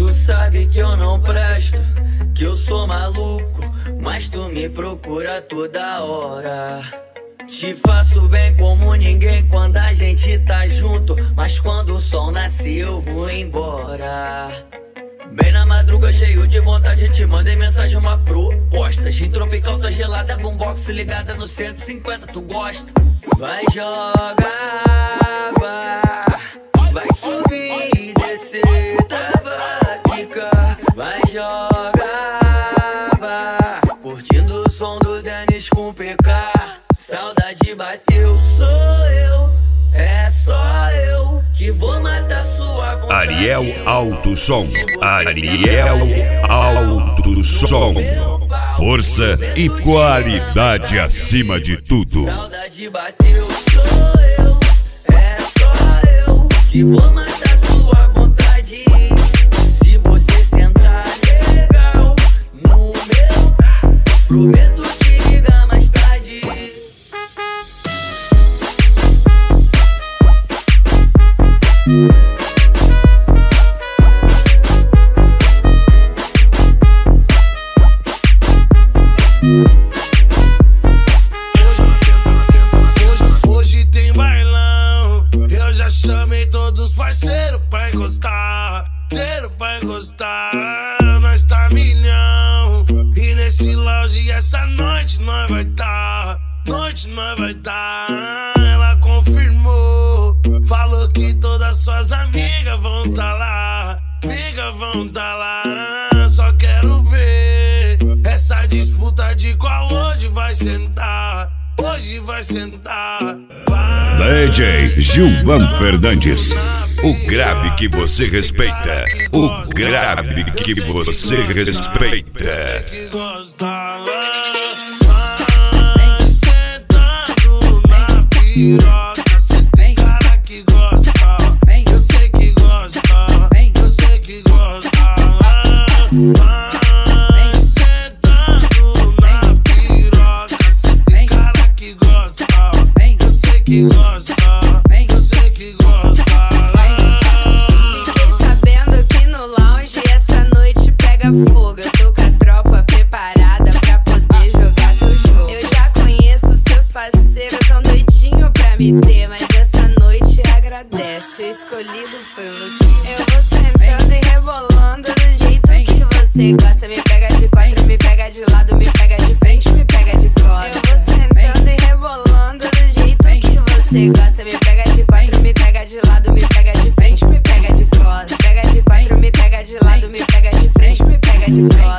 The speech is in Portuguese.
Tu sabe que eu não presto, que eu sou maluco, mas tu me procura toda hora. Te faço bem como ninguém quando a gente tá junto, mas quando o sol nasce eu vou embora. Bem na madruga, cheio de vontade, te mandei mensagem, uma proposta. Gin tropical, tá gelada, boombox ligada no 150, tu gosta? Vai jogar, vai subir e descer, trava, quica. Vai jogar, curtindo o som do Dennis com PK. Saudade bateu, sou eu, é só eu que vou matar sua vontade. Ariel Alto Som, Ariel Alto Som, força e qualidade acima de tudo. Saudade bateu, sou eu, é só eu que vou matar sua vontade. Se você sentar legal no meu, prometo te ligar mais tarde. Hoje tem bailão, eu já chamei todos os parceiros pra encostar, pra encostar. Nós tá milhão, e nesse lounge essa noite nós vai tá, Ela confirmou, falou que todas suas amigas vão tá lá, Só quero ver essa disputa de qual hoje vai sentar, DJ Gilvan Fernandes, o grave que você respeita, o grave que você respeita. Que gosta, sentando na piroca, cê tem cara que gosta, eu sei que gosta, Sentando na piroca, cê tem cara que gosta, eu sei que gosta. Fiquei sabendo que no lounge essa noite pega fogo. Eu tô com a tropa preparada pra poder jogar teu jogo. Eu já conheço seus parceiros, tão doidinho pra me ter, mas essa noite agradece, o escolhido foi você. Eu vou sentando e rebolando do jeito que você gosta. Me pega de quatro, me pega de lado, me pega de frente, me pega de costa. Eu vou sentando e rebolando do jeito que você gosta. Me pega de quatro, me pega de lado, me pega de frente, me pega de costa. Pega de quatro, me pega de lado, me pega de frente, me pega de costa.